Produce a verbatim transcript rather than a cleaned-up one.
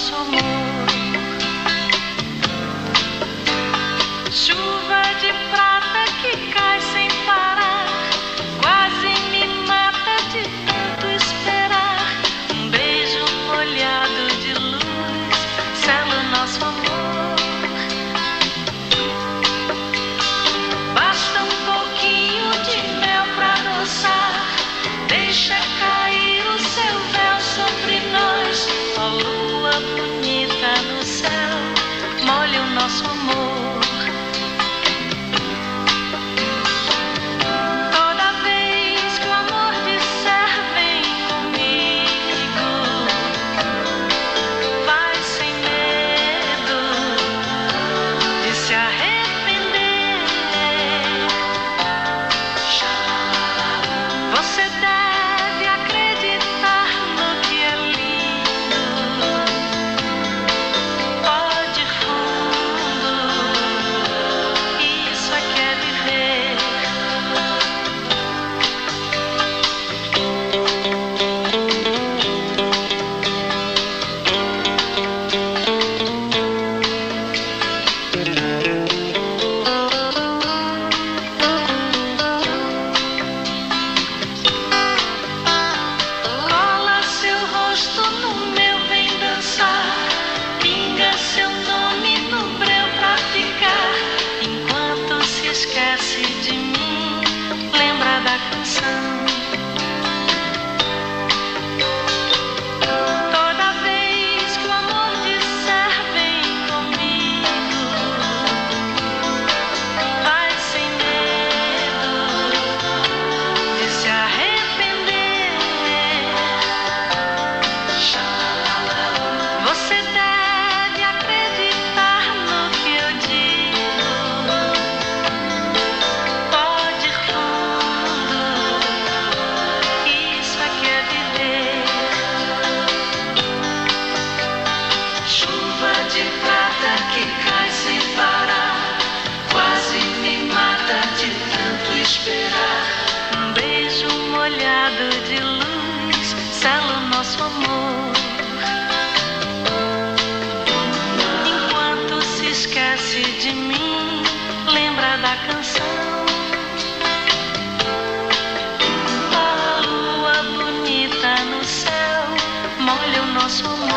nosso amor. Chuva de prata que cai sem parar, quase me mata de tanto esperar. Um beijo molhado de luz sela o nosso amor. Basta um pouquinho de mel pra adoçar, deixa cair o seu véu sobre nós. Ó lua bonita no céu, molha o nosso amor. Um beijo molhado de luz sela o nosso amor. Enquanto se esquece de mim, lembra da canção. A lua bonita no céu molha o nosso amor.